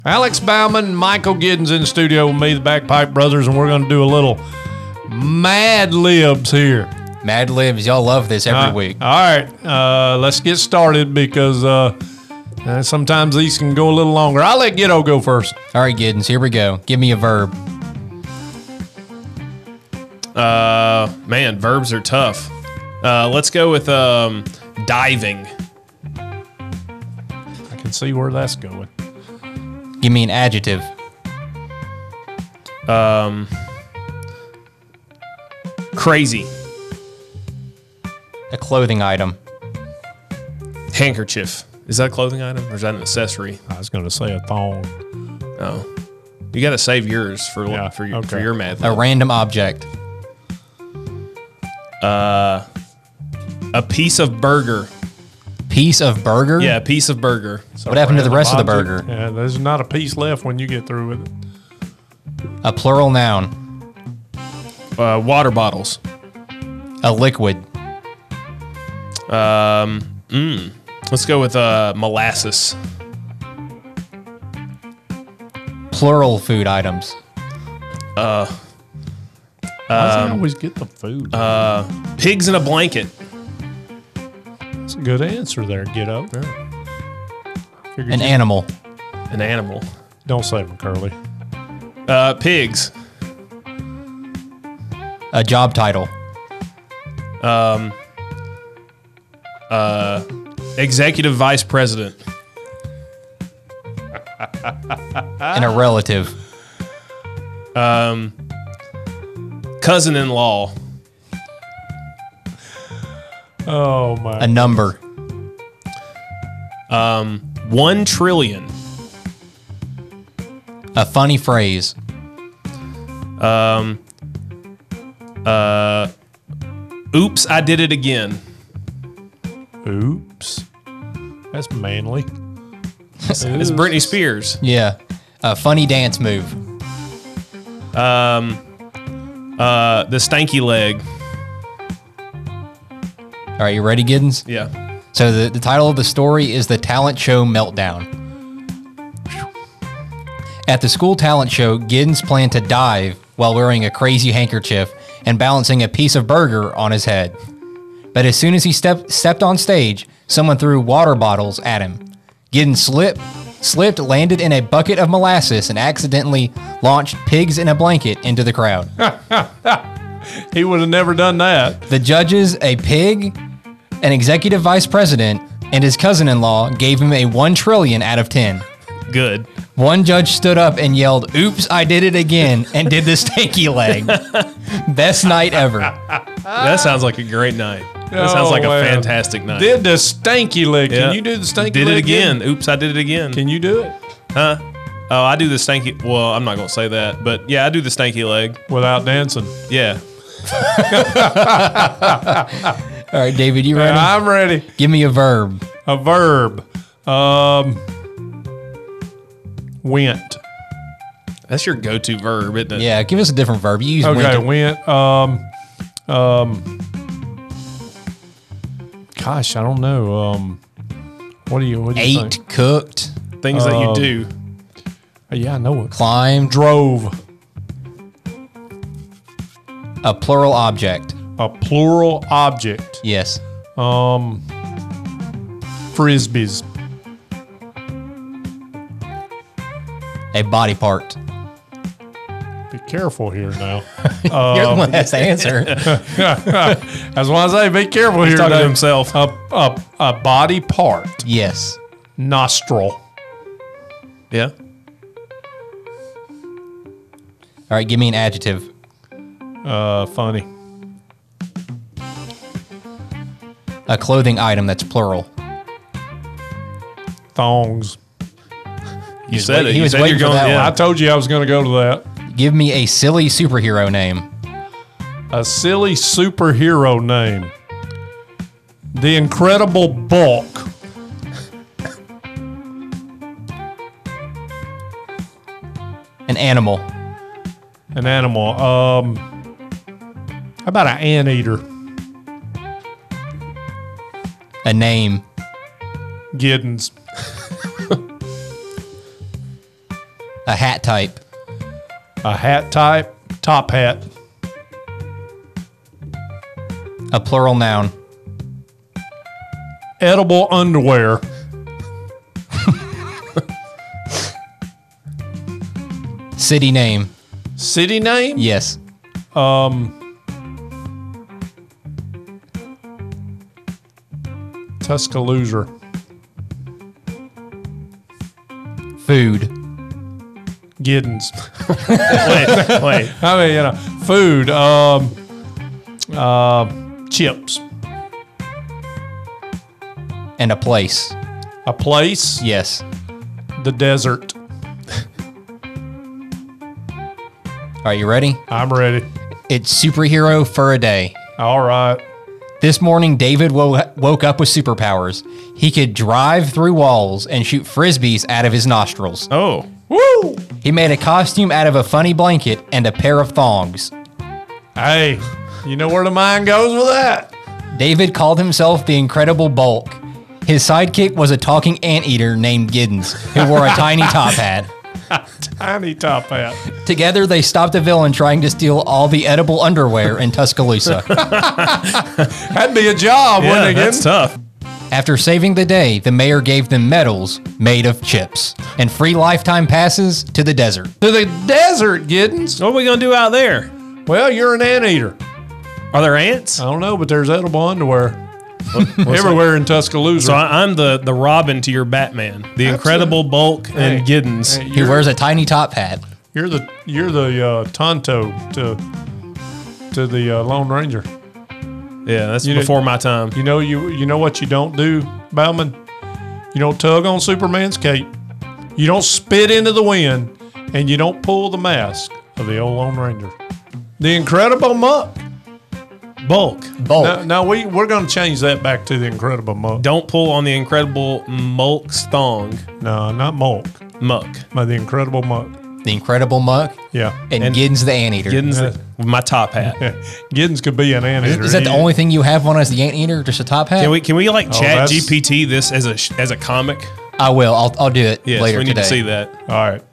Alex Bauman, Michael Giddens in the studio with me, the Backpipe Brothers, and we're going to do a little Mad Libs here. Mad Libs, y'all love this every week. All right, let's get started because sometimes these can go a little longer. I'll let Giddo go first. All right, Giddens, here we go. Give me a verb. Man, verbs are tough. Let's go with diving. I can see where that's going. Give me an adjective. Crazy. A clothing item. Handkerchief. Is that a clothing item or is that an accessory? I was going to say a thong. Oh, you got to save yours for Okay. your Mad A Lib. random object. A piece of burger. Piece of burger? Yeah, a piece of burger. What happened to the rest of the Object. burger? Yeah, there's not a piece left when you get through with it. A plural noun. Water bottles. A liquid. Let's go with molasses. Plural food items. Why does he always get the food? Pigs in a blanket. That's a good answer there, Giddo. Figured An you- animal. An animal. Don't say them, Curly. Pigs. A job title. Executive vice president. And a relative. Cousin-in-law. Oh, my. A number. 1 trillion. A funny phrase. Oops, I did it again. Oops. That's manly. It's Britney Spears. Yeah. A funny dance move. The stanky leg. All right, you ready, Giddens? Yeah. So the title of the story is The Talent Show Meltdown. At the school talent show, Giddens planned to dive while wearing a crazy handkerchief and balancing a piece of burger on his head. But as soon as he stepped on stage, someone threw water bottles at him. Giddens slipped, landed in a bucket of molasses, and accidentally launched pigs in a blanket into the crowd. He would have never done that. The judges, a pig, an executive vice president, and his cousin-in-law gave him a 1 trillion out of 10. Good. One judge stood up and yelled, "Oops, I did it again," and did the stanky leg. Best night ever. That sounds like a great night. That sounds like a fantastic night. Did the stanky leg. Yeah. Can you do the stanky leg? Did it again. Oops, I did it again. Can you do it? Huh? Oh, I do the stanky. Well, I'm not going to say that, but yeah, I do the stanky leg. Without dancing? Yeah. All right, David, you ready? I'm ready. Give me a verb. A verb. Went. That's your go-to verb, isn't it? Yeah, give us a different verb. You use Okay, went. Gosh, I don't know. What do you Ate, think? cooked, Things that you do. Yeah, I know it. climbed. Drove. A plural object. A plural object. Yes. Frisbees. A body part. Be careful here now. You're the one that has to answer. That's why I say be careful here. Talking to Dave. himself. A body part. Yes. Nostril. Yeah. All right, give me an adjective. Funny. A clothing item that's plural. Thongs. You said it. he You was said waiting you're for going. that Yeah. I told you I was going to go to that. Give me a silly superhero name. A silly superhero name. The Incredible Bulk. An animal. An animal. How about an anteater? A name. Giddens. A hat type. A hat type. Top hat. A plural noun. Edible underwear. City name. City name? Yes. Tuscaloosa. Food. Giddens. Wait. I mean, food. Chips. And a place. A place. Yes. The desert. All right, you ready? I'm ready. It's superhero for a day. All right. This morning, David woke up with superpowers. He could drive through walls and shoot frisbees out of his nostrils. Oh. Woo! He made a costume out of a funny blanket and a pair of thongs. Hey, you know where the mind goes with that? David called himself the Incredible Bulk. His sidekick was a talking anteater named Giddens, who wore a tiny top hat. Tiny top hat. Together, they stopped a villain trying to steal all the edible underwear in Tuscaloosa. That'd be a job, Yeah, wouldn't it? that's tough. After saving the day, the mayor gave them medals made of chips and free lifetime passes to the desert. To the desert, Giddens. What are we going to do out there? Well, you're an anteater. Are there ants? I don't know, but there's edible underwear everywhere in Tuscaloosa. So I'm the Robin to your Batman, the Incredible Bulk and Giddens. Hey, He wears a tiny top hat. You're the Tonto to the Lone Ranger. Yeah, that's You know- before my time. You know what you don't do, Bowman? You don't tug on Superman's cape. You don't spit into the wind, and you don't pull the mask of the old Lone Ranger. The Incredible Muck. Bulk. Bulk. Now we're going to change that back to the Incredible Muck. Don't pull on the Incredible Mulk's thong. No, not Mulk. Muck. But the Incredible Muck. The Incredible Muck, Yeah. and Giddens the Anteater. Giddens with my top hat. Giddens could be an anteater. Is that the only thing you have on as the Anteater? Just a top hat? Can we like chat that's- GPT this as a comic? I will. I'll do it Yes, later we need today. to see that. All right.